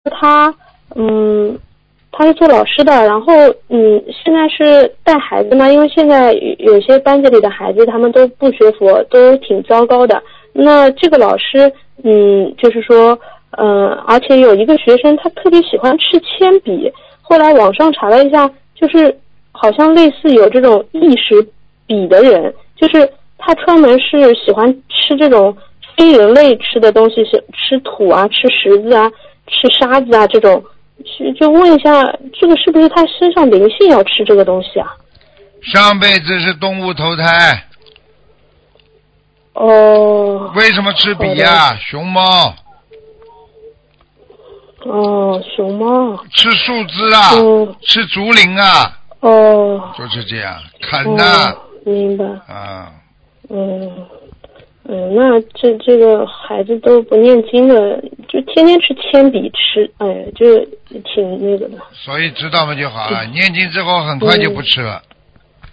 他他是做老师的，然后现在是带孩子嘛，因为现在有些班级里的孩子他们都不学佛，都挺糟糕的。那这个老师就是说而且有一个学生他特别喜欢吃铅笔，后来网上查了一下，就是好像类似有这种异食笔的人，就是他专门是喜欢吃这种非人类吃的东西，是吃土啊，吃石子啊，吃沙子啊这种。就问一下，这个是不是他身上灵性要吃这个东西啊？ 上辈子是动物投胎。 哦。 为什么吃笔呀？熊猫。 哦，熊猫。 吃树枝啊，吃竹林啊。 哦。 就是这样，啃呐。 明白。 啊。 那这个孩子都不念经了，就天天吃铅笔吃，哎，就挺那个的。 所以知道嘛就好了，念经之后很快就不吃了。